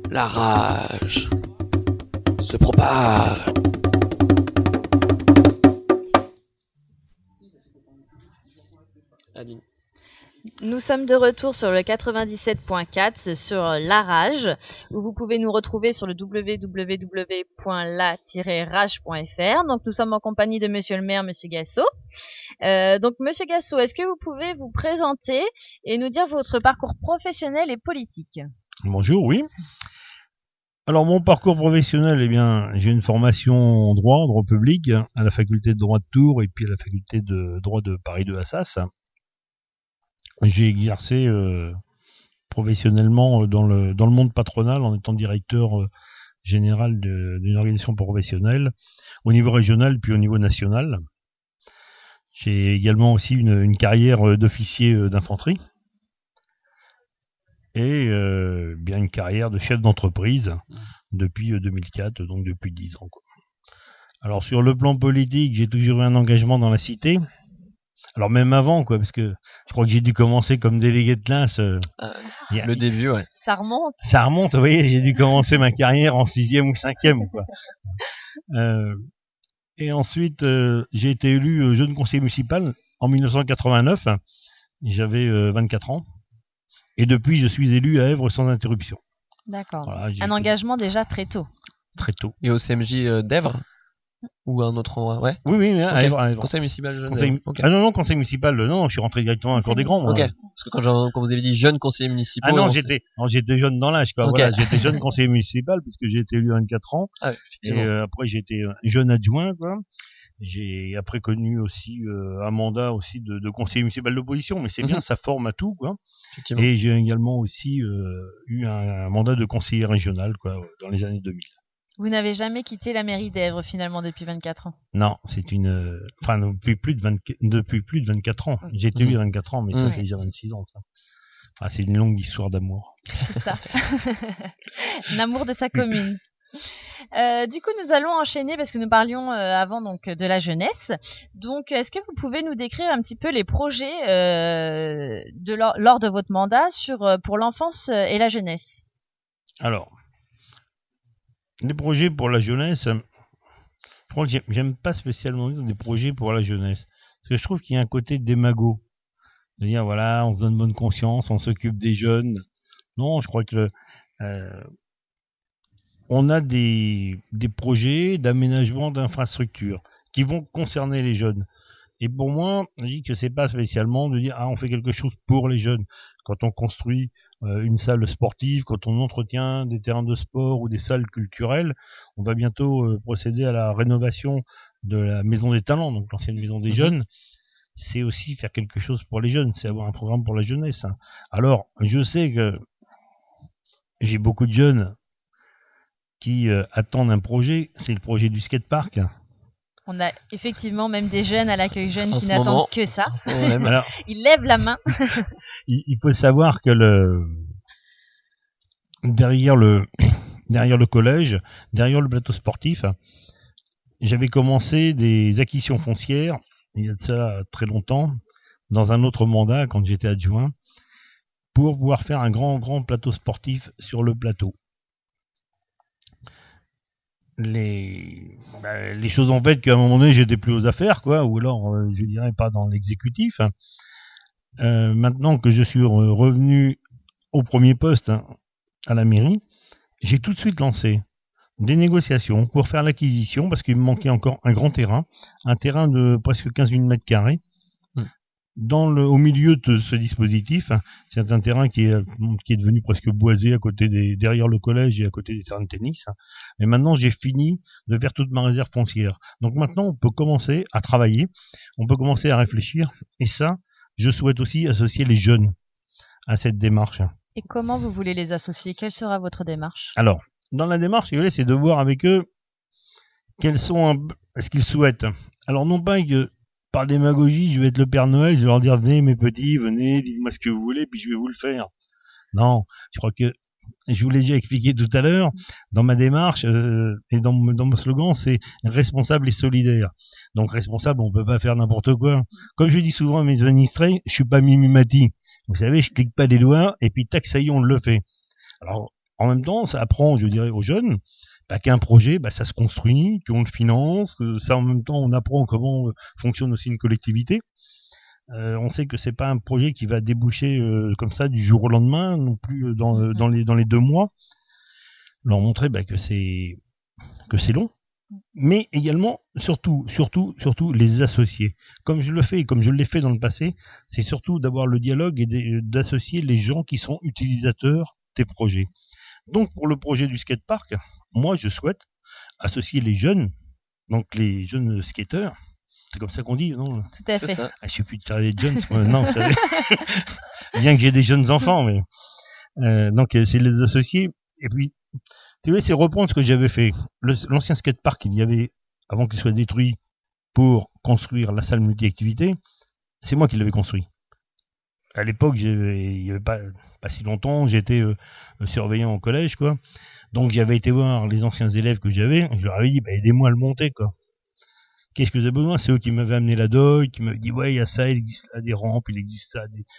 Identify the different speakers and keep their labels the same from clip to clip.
Speaker 1: La rage se propage. Aline.
Speaker 2: Nous sommes de retour sur le 97.4 sur La Rage, où vous pouvez nous retrouver sur le www.la-rage.fr. Donc nous sommes en compagnie de Monsieur le maire, Monsieur Gassot. Donc Monsieur Gassot, est-ce que vous pouvez vous présenter et nous dire votre parcours professionnel et politique?
Speaker 3: Bonjour, oui. Alors mon parcours professionnel, eh bien, j'ai une formation en droit public, à la faculté de droit de Tours et puis à la faculté de droit de Paris 2 Assas. J'ai exercé professionnellement dans le monde patronal en étant directeur général d'une organisation professionnelle au niveau régional puis au niveau national. J'ai également aussi une carrière d'officier d'infanterie et bien une carrière de chef d'entreprise depuis 2004, donc depuis 10 ans, quoi. Alors sur le plan politique, j'ai toujours eu un engagement dans la cité. Alors même avant, quoi, parce que je crois que j'ai dû commencer comme délégué de classe.
Speaker 1: Le début, ouais.
Speaker 2: Ça remonte.
Speaker 3: Ça remonte, vous voyez, j'ai dû commencer ma carrière en 6e ou 5e, quoi. Et ensuite, j'ai été élu jeune conseiller municipal en 1989. J'avais 24 ans. Et depuis, je suis élu à Èvre sans interruption.
Speaker 2: D'accord.
Speaker 3: Voilà,
Speaker 2: un engagement déjà très tôt.
Speaker 3: Très tôt.
Speaker 1: Et au CMJ d'Èvre ou un autre endroit, ouais.
Speaker 3: Oui, à
Speaker 1: Okay.
Speaker 3: Èvre.
Speaker 1: Conseil municipal jeune.
Speaker 3: Okay. Ah non, conseil municipal, non, je suis rentré directement à la Cour des Grands.
Speaker 1: Ok. Parce que quand vous avez dit jeune conseiller municipal.
Speaker 3: Ah non, j'étais jeune dans l'âge, quoi. Okay. Voilà, j'étais jeune conseiller municipal puisque j'ai été élu à 24 ans.
Speaker 1: Ah, effectivement.
Speaker 3: Et après, j'ai été jeune adjoint, quoi. J'ai après connu aussi un mandat aussi de conseiller municipal d'opposition, mais c'est bien, ça forme à tout, quoi. Et j'ai également aussi eu un mandat de conseiller régional, quoi, dans les années 2000.
Speaker 2: Vous n'avez jamais quitté la mairie d'Èvre finalement depuis 24 ans?
Speaker 3: Non, c'est enfin depuis plus de 24 ans. J'ai été élu à 24 ans, mais ça fait déjà 26 ans, ça. Ah, c'est une longue histoire d'amour.
Speaker 2: C'est ça. L'amour de sa commune. Du coup, nous allons enchaîner parce que nous parlions avant donc de la jeunesse. Donc, est-ce que vous pouvez nous décrire un petit peu les projets lors de votre mandat pour l'enfance et la jeunesse?
Speaker 3: Alors, les projets pour la jeunesse, je crois que j'aime pas spécialement des projets pour la jeunesse, parce que je trouve qu'il y a un côté démago, de dire voilà, on se donne bonne conscience, on s'occupe des jeunes. Non, je crois que on a des projets d'aménagement d'infrastructures qui vont concerner les jeunes. Et pour moi, je dis que c'est pas spécialement de dire on fait quelque chose pour les jeunes. Quand on construit une salle sportive, quand on entretient des terrains de sport ou des salles culturelles, on va bientôt procéder à la rénovation de la maison des talents, donc l'ancienne maison des jeunes. C'est aussi faire quelque chose pour les jeunes, c'est avoir un programme pour la jeunesse. Alors, je sais que j'ai beaucoup de jeunes qui attendent un projet, c'est le projet du skatepark.
Speaker 2: On a effectivement même des jeunes à l'accueil jeune qui n'attendent que ça.
Speaker 3: Alors,
Speaker 2: ils lèvent la main.
Speaker 3: il faut savoir que derrière le collège, derrière le plateau sportif, j'avais commencé des acquisitions foncières, il y a de ça très longtemps, dans un autre mandat quand j'étais adjoint, pour pouvoir faire un grand plateau sportif sur le plateau. Les choses en fait qu'à un moment donné j'étais plus aux affaires, quoi, ou alors je dirais pas dans l'exécutif. Maintenant que je suis revenu au premier poste à la mairie, j'ai tout de suite lancé des négociations pour faire l'acquisition parce qu'il me manquait encore un grand terrain, un terrain de presque 15 000 mètres carrés. Au milieu de ce dispositif, c'est un terrain qui est devenu presque boisé derrière le collège et à côté des terrains de tennis. Et maintenant, j'ai fini de faire toute ma réserve foncière. Donc maintenant, on peut commencer à travailler, on peut commencer à réfléchir. Et ça, je souhaite aussi associer les jeunes à cette démarche.
Speaker 2: Et comment vous voulez les associer? Quelle sera votre démarche?
Speaker 3: Alors, dans la démarche, c'est de voir avec eux ce qu'ils souhaitent. Alors, non pas que par démagogie, je vais être le Père Noël, je vais leur dire venez mes petits, venez, dites-moi ce que vous voulez, puis je vais vous le faire. Non, je crois que je vous l'ai déjà expliqué tout à l'heure, dans ma démarche et dans mon slogan, c'est responsable et solidaire. Donc responsable, on peut pas faire n'importe quoi. Comme je dis souvent à mes administrés, je suis pas Mimimati. Vous savez, je clique pas des doigts et puis tac, ça y est, on le fait. Alors en même temps, ça apprend, je dirais, aux jeunes qu'un projet, ça se construit, qu'on le finance, que ça en même temps, on apprend comment fonctionne aussi une collectivité. On sait que c'est pas un projet qui va déboucher comme ça du jour au lendemain, non plus dans les 2 mois. Leur montrer que c'est long, mais également, surtout, les associer. Comme je le fais et comme je l'ai fait dans le passé, c'est surtout d'avoir le dialogue et d'associer les gens qui sont utilisateurs des projets. Donc, pour le projet du skatepark, moi, je souhaite associer les jeunes, donc les jeunes skateurs. C'est comme ça qu'on dit, non?
Speaker 2: Tout à fait.
Speaker 3: Je suis plus de faire des jeunes, non, vous savez. Bien que j'ai des jeunes enfants, mais donc c'est les associer. Et puis, tu vois, c'est reprendre ce que j'avais fait. L'ancien skatepark qu'il y avait avant qu'il soit détruit pour construire la salle multi-activité, c'est moi qui l'avais construit. À l'époque, il y avait pas si longtemps, j'étais surveillant au collège, quoi. Donc j'avais été voir les anciens élèves que j'avais, je leur avais dit, aidez-moi à le monter, quoi. Qu'est-ce que vous avez besoin? C'est eux qui m'avaient amené la doille, qui m'avaient dit, ouais, il y a ça, il existe là des rampes, il existe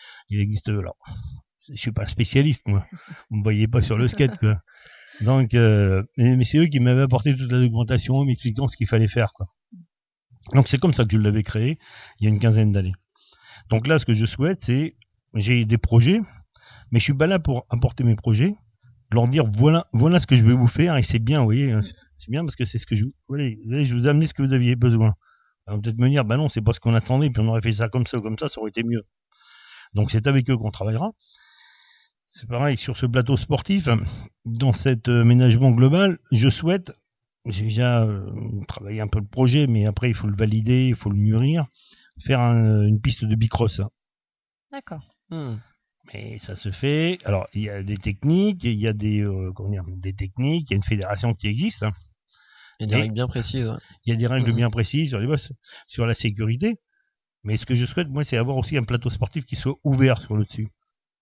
Speaker 3: là. Je suis pas spécialiste, moi. Vous me voyez pas sur le skate, quoi. Donc, mais c'est eux qui m'avaient apporté toute la documentation, m'expliquant ce qu'il fallait faire, quoi. Donc c'est comme ça que je l'avais créé, il y a une 15aine d'années. Donc là, ce que je souhaite, c'est, j'ai des projets, mais je suis pas là pour apporter mes projets, leur dire, voilà ce que je vais vous faire, et c'est bien, vous voyez, c'est bien parce que c'est ce que je vous ai amené ce que vous aviez besoin. Alors, peut-être me dire, non, c'est pas ce qu'on attendait, puis on aurait fait ça comme ça, ça aurait été mieux. Donc c'est avec eux qu'on travaillera. C'est pareil, sur ce plateau sportif, dans cet aménagement global, je souhaite, j'ai déjà travaillé un peu le projet, mais après il faut le valider, il faut le mûrir, faire une piste de bicross.
Speaker 2: D'accord.
Speaker 3: Mais ça se fait. Alors, il y a des techniques, il y a des techniques, il y a une fédération qui existe.
Speaker 1: Il y a des règles bien précises. Ouais.
Speaker 3: Il y a des règles bien précises sur la sécurité. Mais ce que je souhaite, moi, c'est avoir aussi un plateau sportif qui soit ouvert sur le dessus.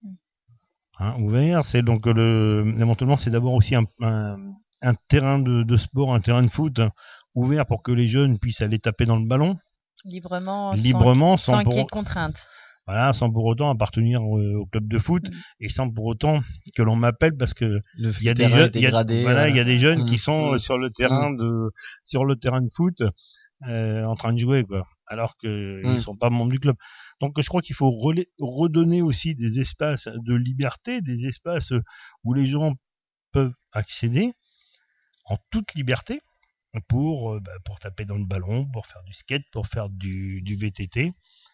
Speaker 3: Ouvert, c'est donc éventuellement, c'est d'avoir aussi un terrain de sport, un terrain de foot ouvert pour que les jeunes puissent aller taper dans le ballon.
Speaker 2: Librement sans qu'il y ait de contraintes.
Speaker 3: Voilà, sans pour autant appartenir au club de foot et sans pour autant que l'on m'appelle parce que il y a des jeunes, il y a des jeunes qui sont sur le terrain de foot en train de jouer, quoi, alors que ils sont pas membres du club. Donc je crois qu'il faut redonner aussi des espaces de liberté, des espaces où les gens peuvent accéder en toute liberté pour taper dans le ballon, pour faire du skate, pour faire du VTT.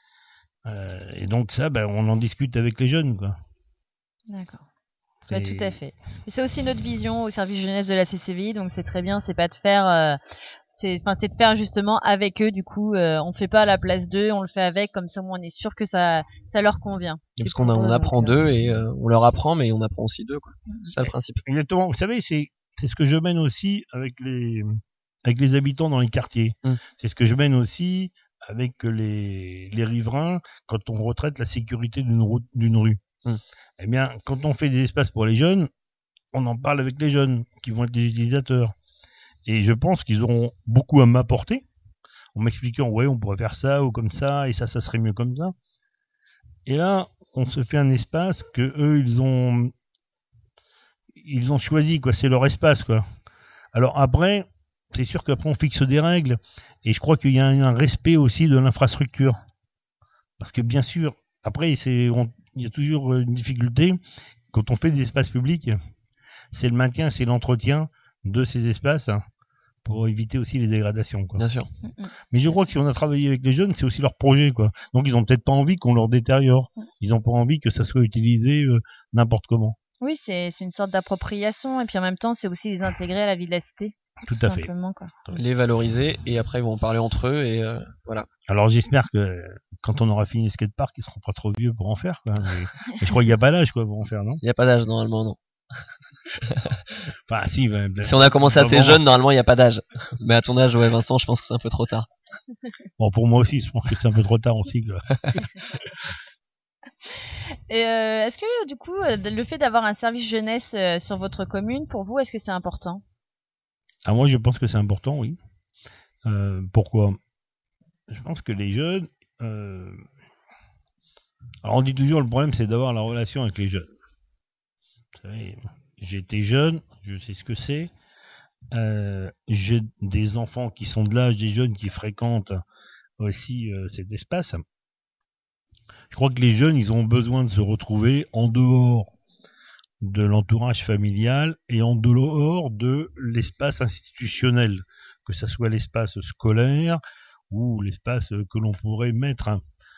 Speaker 3: Et donc ça, on en discute avec les jeunes, quoi.
Speaker 2: D'accord. Tout à fait. C'est aussi notre vision au service jeunesse de la CCVI, donc c'est très bien. C'est pas de faire, c'est de faire justement avec eux. Du coup, on fait pas à la place d'eux, on le fait avec, comme ça, on est sûr que ça leur convient.
Speaker 1: Parce qu'on apprend d'eux et on leur apprend, mais on apprend aussi d'eux, quoi. C'est ça le principe.
Speaker 3: Exactement. Vous savez, c'est ce que je mène aussi avec les habitants dans les quartiers. C'est ce que je mène aussi avec les riverains quand on retraite la sécurité d'une rue. Eh bien, quand on fait des espaces pour les jeunes, on en parle avec les jeunes qui vont être les utilisateurs. Et je pense qu'ils auront beaucoup à m'apporter en m'expliquant, ouais, on pourrait faire ça ou comme ça, et ça serait mieux comme ça. Et là, on se fait un espace que eux, ils ont choisi, quoi. C'est leur espace, quoi. Alors après, c'est sûr qu'après on fixe des règles, et je crois qu'il y a un respect aussi de l'infrastructure. Parce que bien sûr, après, il y a toujours une difficulté quand on fait des espaces publics, c'est le maintien, c'est l'entretien de ces espaces pour éviter aussi les dégradations, quoi.
Speaker 1: Bien sûr.
Speaker 3: Mais je crois que si on a travaillé avec les jeunes, c'est aussi leur projet, quoi. Donc ils ont peut-être pas envie qu'on leur détériore. Ils ont pas envie que ça soit utilisé n'importe comment.
Speaker 2: Oui, c'est une sorte d'appropriation, et puis en même temps, c'est aussi les intégrer à la vie de la cité.
Speaker 3: Tout à fait.
Speaker 2: Quoi.
Speaker 1: Les valoriser, et après ils vont en parler entre eux, et voilà. Alors
Speaker 3: j'espère que quand on aura fini le skatepark, ils seront pas trop vieux pour en faire, quoi. Mais je crois qu'il n'y a pas d'âge, quoi, pour en faire, non?
Speaker 1: Il n'y a pas d'âge, normalement, non.
Speaker 3: Enfin, si
Speaker 1: on a commencé assez jeune, normalement il n'y a pas d'âge. Mais à ton âge, ouais, Vincent, je pense que c'est un peu trop tard.
Speaker 3: Bon, pour moi aussi, je pense que c'est un peu trop tard aussi, quoi.
Speaker 2: Et est-ce que du coup, le fait d'avoir un service jeunesse sur votre commune, pour vous, est-ce que c'est important?
Speaker 3: Moi, je pense que c'est important, oui. Pourquoi? Je pense que les jeunes... Alors, on dit toujours, le problème, c'est d'avoir la relation avec les jeunes. Vous savez, J'étais jeune, je sais ce que c'est. J'ai des enfants qui sont de l'âge des jeunes qui fréquentent aussi cet espace. Je crois que les jeunes, ils ont besoin de se retrouver en dehors de l'entourage familial et en dehors de l'espace institutionnel, que ce soit l'espace scolaire ou l'espace que l'on pourrait mettre,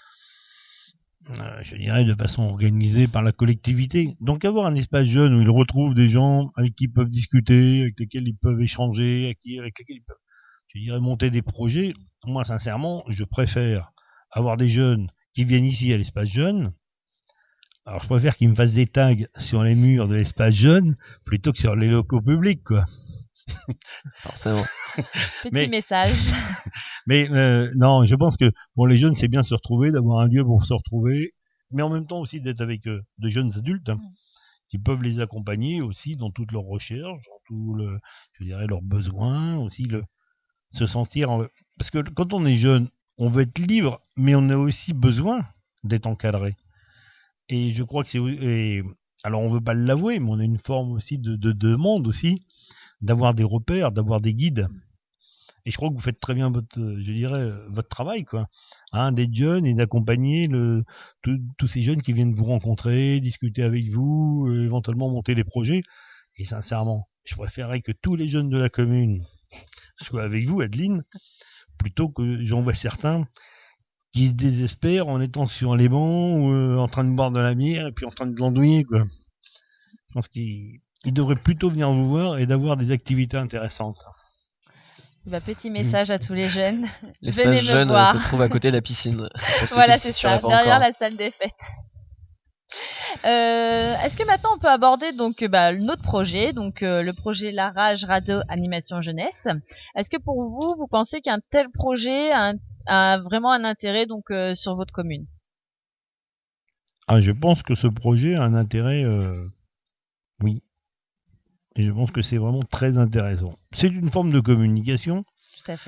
Speaker 3: je dirais, de façon organisée par la collectivité. Donc avoir un espace jeune où ils retrouvent des gens avec qui ils peuvent discuter, avec lesquels ils peuvent échanger, avec lesquels ils peuvent, je dirais, monter des projets. Moi, sincèrement, je préfère avoir des jeunes qui viennent ici à l'espace jeune. Alors, je préfère qu'ils me fassent des tags sur les murs de l'espace jeune plutôt que sur les locaux publics, quoi.
Speaker 1: Forcément.
Speaker 2: Petit message.
Speaker 3: Mais non, je pense que bon, les jeunes, c'est bien de se retrouver, d'avoir un lieu pour se retrouver, mais en même temps aussi d'être avec de jeunes adultes qui peuvent les accompagner aussi dans toutes leurs recherches, dans tout je dirais, leurs besoins, aussi se sentir. Parce que quand on est jeune, on veut être libre, mais on a aussi besoin d'être encadré. Et je crois que alors on veut pas l'avouer, mais on a une forme aussi de demande aussi, d'avoir des repères, d'avoir des guides. Et je crois que vous faites très bien votre travail, quoi. D'être jeune et d'accompagner tous ces jeunes qui viennent vous rencontrer, discuter avec vous, éventuellement monter des projets. Et sincèrement, je préférerais que tous les jeunes de la commune soient avec vous, Adeline, plutôt que j'en vois certains qui se désespèrent en étant sur les bancs ou en train de boire de la bière et puis en train de glandouiller, quoi. Je pense qu'ils devraient plutôt venir vous voir et d'avoir des activités intéressantes.
Speaker 2: Petit message à tous les jeunes.
Speaker 1: L'espace jeune se trouve à côté de la piscine.
Speaker 2: Voilà, c'est ça, derrière la salle des fêtes. Est-ce que maintenant on peut aborder donc notre projet, donc le projet La Rage Radio Animation Jeunesse. Est-ce que pour vous, vous pensez qu'un tel projet a vraiment un intérêt donc sur votre commune?
Speaker 3: Je pense que ce projet a un intérêt, oui. Et je pense que c'est vraiment très intéressant. C'est une forme de communication.
Speaker 2: Tout à fait.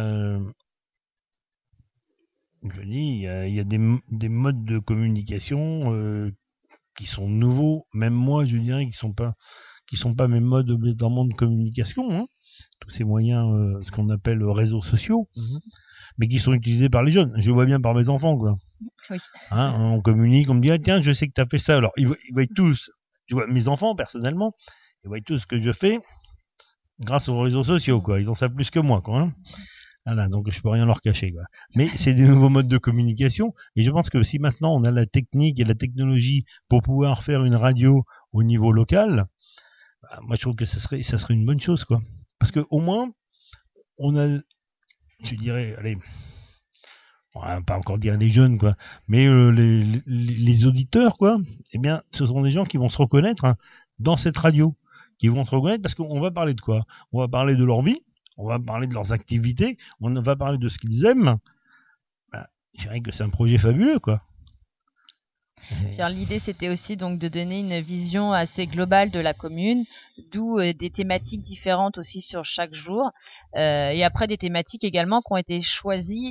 Speaker 3: Je dis, il y a des modes de communication qui sont nouveaux. Même moi, je dirais, qui sont pas mes modes obligatoirement de communication. Tous ces moyens, ce qu'on appelle réseaux sociaux, mais qui sont utilisés par les jeunes. Je vois bien par mes enfants, quoi.
Speaker 2: Oui.
Speaker 3: On communique, on me dit, tiens, je sais que tu as fait ça. Alors, ils voient tous, je vois mes enfants personnellement, ils voient tout ce que je fais grâce aux réseaux sociaux, quoi. Ils en savent plus que moi, quoi. Voilà, donc je peux rien leur cacher, quoi. Mais c'est des nouveaux modes de communication, et je pense que si maintenant on a la technique et la technologie pour pouvoir faire une radio au niveau local, moi je trouve que ça serait une bonne chose, quoi. Parce que au moins on a, je dirais, allez, on va pas encore dire les jeunes, quoi, mais les auditeurs, quoi, eh bien, ce sont des gens qui vont se reconnaître dans cette radio, qui vont se reconnaître parce qu'on va parler de quoi? On va parler de leur vie, on va parler de leurs activités, on va parler de ce qu'ils aiment. Je dirais que c'est un projet fabuleux, quoi.
Speaker 2: L'idée, c'était aussi donc de donner une vision assez globale de la commune, d'où des thématiques différentes aussi sur chaque jour, et après des thématiques également qui ont été choisies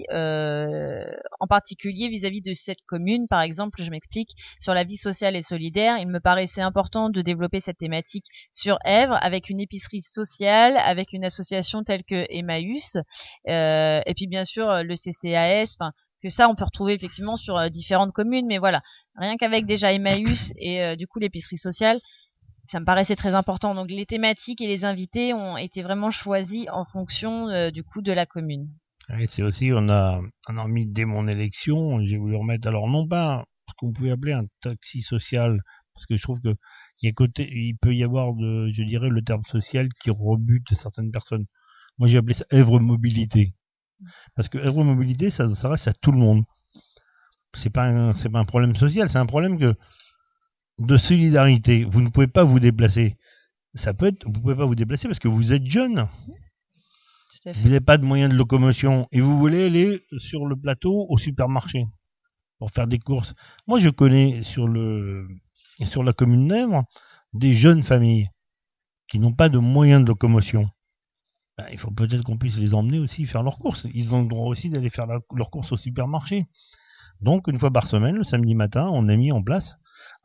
Speaker 2: en particulier vis-à-vis de cette commune. Par exemple, je m'explique, sur la vie sociale et solidaire, il me paraissait important de développer cette thématique sur Èvre avec une épicerie sociale, avec une association telle que Emmaüs, et puis bien sûr le CCAS, que ça on peut retrouver effectivement sur différentes communes, mais voilà, rien qu'avec déjà Emmaüs et du coup l'épicerie sociale, ça me paraissait très important. Donc les thématiques et les invités ont été vraiment choisis en fonction du coup de la commune.
Speaker 3: Et c'est aussi, on a mis dès mon élection, j'ai voulu remettre, alors non pas ce qu'on pouvait appeler un taxi social, parce que je trouve que il peut y avoir je dirais, le terme social qui rebute certaines personnes. Moi j'ai appelé ça Èvre Mobilité. Parce que Èvre Mobilité, ça reste à tout le monde. C'est pas un problème social, c'est un problème de solidarité. Vous ne pouvez pas vous déplacer. Vous pouvez pas vous déplacer parce que vous êtes jeune.
Speaker 2: Tout à fait.
Speaker 3: Vous n'avez pas de moyens de locomotion et vous voulez aller sur le plateau au supermarché pour faire des courses. Moi, je connais sur la commune d'Èvre des jeunes familles qui n'ont pas de moyens de locomotion. Il faut peut-être qu'on puisse les emmener aussi faire leurs courses. Ils ont le droit aussi d'aller faire leurs courses au supermarché. Donc, une fois par semaine, le samedi matin, on a mis en place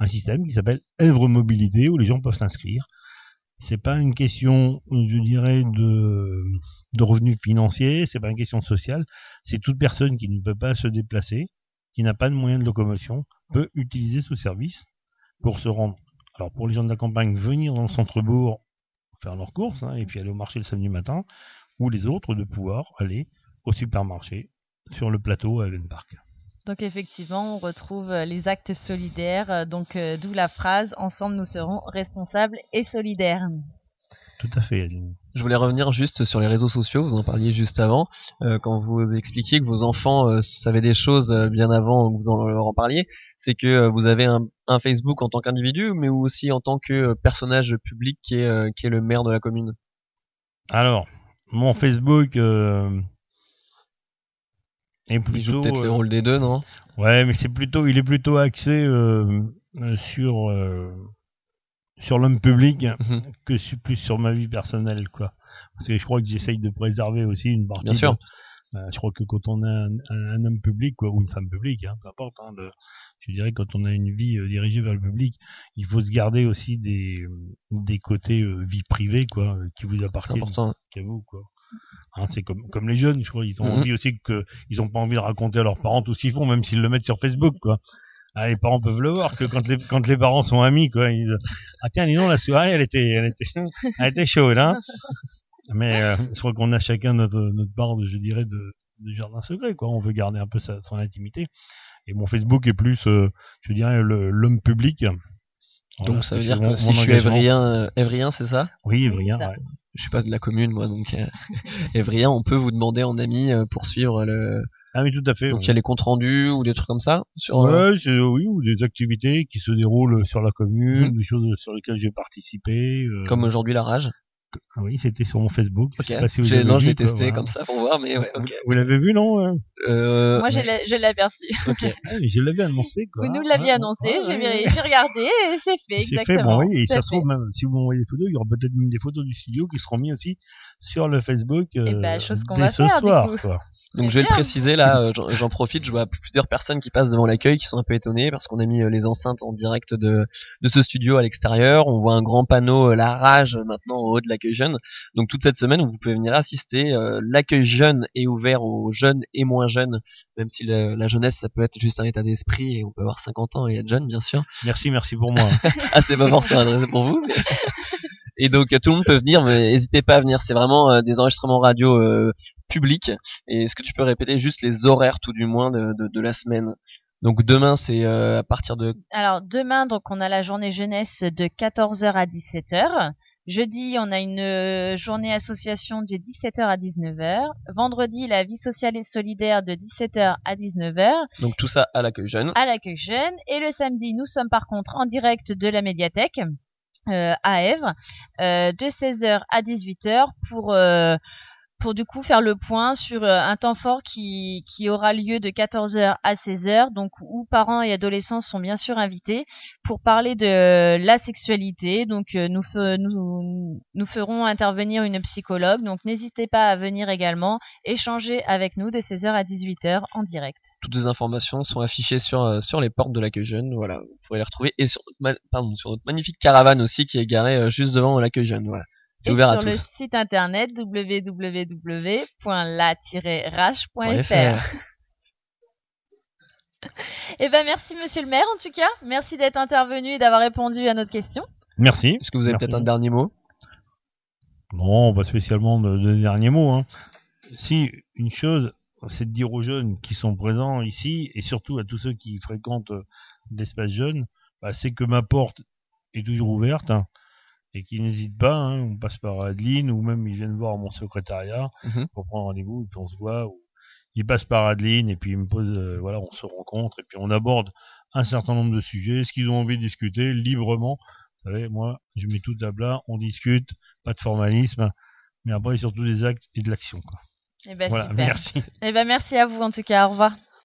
Speaker 3: un système qui s'appelle Èvre Mobilité où les gens peuvent s'inscrire. C'est pas une question, je dirais, de revenus financiers, c'est pas une question sociale, c'est toute personne qui ne peut pas se déplacer, qui n'a pas de moyens de locomotion, peut utiliser ce service pour se rendre. Alors pour les gens de la campagne, venir dans le centre-bourg, faire leurs courses, et puis aller au marché le samedi matin, ou les autres de pouvoir aller au supermarché sur le plateau à Allen Park.
Speaker 2: Donc effectivement, on retrouve les actes solidaires, d'où la phrase « Ensemble, nous serons responsables et solidaires ».
Speaker 3: Tout à fait, Adeline.
Speaker 1: Je voulais revenir juste sur les réseaux sociaux, vous en parliez juste avant, quand vous expliquiez que vos enfants savaient des choses bien avant que vous leur en parliez, c'est que vous avez un Facebook en tant qu'individu, mais aussi en tant que personnage public qui est le maire de la commune.
Speaker 3: Alors, mon Facebook est plutôt...
Speaker 1: Il joue peut-être le rôle des deux, non?
Speaker 3: Ouais, mais il est plutôt axé sur l'homme public que plus sur ma vie personnelle, quoi. Parce que je crois que j'essaye de préserver aussi une partie.
Speaker 1: Bien sûr.
Speaker 3: Je crois que quand on est un homme public, quoi, ou une femme publique, peu importe, je dirais quand on a une vie dirigée vers le public, il faut se garder aussi des côtés vie privée, quoi, qui vous appartiennent, qu'à vous, quoi. C'est comme les jeunes, je crois, ils ont envie aussi ils ont pas envie de raconter à leurs parents tout ce qu'ils font, même s'ils le mettent sur Facebook, quoi. Les parents peuvent le voir, que quand les parents sont amis, quoi, tiens, dis donc, la soirée, elle était chaude, hein. Mais je crois qu'on a chacun notre part de jardin secret, quoi. On veut garder un peu son intimité. Et mon Facebook est plus, je dirais, l'homme public.
Speaker 1: Voilà, donc ça veut dire que si je suis Évrien, c'est ça?
Speaker 3: Oui, Évrien. Ouais.
Speaker 1: Je suis pas de la commune, moi, donc Évrien, on peut vous demander en ami pour suivre le...
Speaker 3: Ah oui, tout à fait.
Speaker 1: Donc il y a les comptes rendus ou des trucs comme ça sur
Speaker 3: oui, ou des activités qui se déroulent sur la commune, des choses sur lesquelles j'ai participé.
Speaker 1: Comme aujourd'hui la rage.
Speaker 3: Oui, c'était sur mon Facebook.
Speaker 1: Okay.
Speaker 3: Je sais pas si vous
Speaker 1: je l'ai testé voilà. Comme ça pour voir, mais ouais. Okay.
Speaker 3: Vous l'avez vu, non?
Speaker 2: Moi, je l'ai aperçu.
Speaker 3: Okay. Je l'avais annoncé, quoi.
Speaker 2: Vous nous l'aviez annoncé, j'ai regardé et c'est fait, exactement.
Speaker 3: C'est fait, bon, oui, et ça se trouve même, si vous m'envoyez des photos, il y aura peut-être même des photos du studio qui seront mises aussi sur le Facebook
Speaker 2: chose qu'on
Speaker 3: dès
Speaker 2: va
Speaker 3: ce
Speaker 2: faire,
Speaker 3: soir,
Speaker 2: du coup.
Speaker 3: quoi.
Speaker 1: Donc je vais le préciser là, j'en profite, je vois plusieurs personnes qui passent devant l'accueil qui sont un peu étonnées parce qu'on a mis les enceintes en direct de ce studio à l'extérieur, on voit un grand panneau La Rage maintenant au haut de l'accueil jeune. Donc toute cette semaine vous pouvez venir assister, l'accueil jeune est ouvert aux jeunes et moins jeunes, même si la jeunesse ça peut être juste un état d'esprit et on peut avoir 50 ans et être jeune bien sûr.
Speaker 3: Merci pour moi.
Speaker 1: Ah c'est pas forcément adressé pour vous mais... Et donc tout le monde peut venir, mais n'hésitez pas à venir, c'est vraiment des enregistrements radio publics. Et est-ce que tu peux répéter juste les horaires tout du moins de la semaine? Donc demain c'est à partir de...
Speaker 2: Alors demain donc on a la journée jeunesse de 14h à 17h. Jeudi on a une journée association de 17h à 19h. Vendredi la vie sociale et solidaire de 17h à 19h.
Speaker 1: Donc tout ça à l'accueil jeune.
Speaker 2: À l'accueil jeune. Et le samedi nous sommes par contre en direct de la médiathèque. À Èvre, de 16h à 18h pour du coup faire le point sur un temps fort qui aura lieu de 14h à 16h, donc où parents et adolescents sont bien sûr invités pour parler de la sexualité. Donc nous ferons intervenir une psychologue, donc n'hésitez pas à venir également échanger avec nous de 16h à 18h en direct.
Speaker 1: Toutes les informations sont affichées sur les portes de l'accueil jeune, voilà, vous pourrez les retrouver, et sur notre magnifique caravane aussi qui est garée juste devant l'accueil jeune, voilà. C'est ouvert à tous.
Speaker 2: Et sur le site internet www.la-rage.fr. Eh ben merci monsieur le maire en tout cas, merci d'être intervenu et d'avoir répondu à notre question.
Speaker 3: Merci.
Speaker 1: Est-ce que vous avez peut-être un dernier mot?
Speaker 3: Non, pas spécialement de dernier mot. Hein. Si, une chose, c'est de dire aux jeunes qui sont présents ici, et surtout à tous ceux qui fréquentent l'espace jeune, c'est que ma porte est toujours ouverte, hein, et qu'ils n'hésitent pas, hein, on passe par Adeline, ou même ils viennent voir mon secrétariat pour prendre rendez-vous, et puis on se voit, ou ils passent par Adeline, et puis ils me posent, voilà, on se rencontre, et puis on aborde un certain nombre de sujets, ce qu'ils ont envie de discuter librement. Vous savez, moi, je mets tout à plat, on discute, pas de formalisme, mais après surtout des actes et de l'action, quoi.
Speaker 2: Eh ben
Speaker 3: voilà,
Speaker 2: super.
Speaker 3: Merci.
Speaker 2: Eh ben merci à vous en tout cas, au revoir.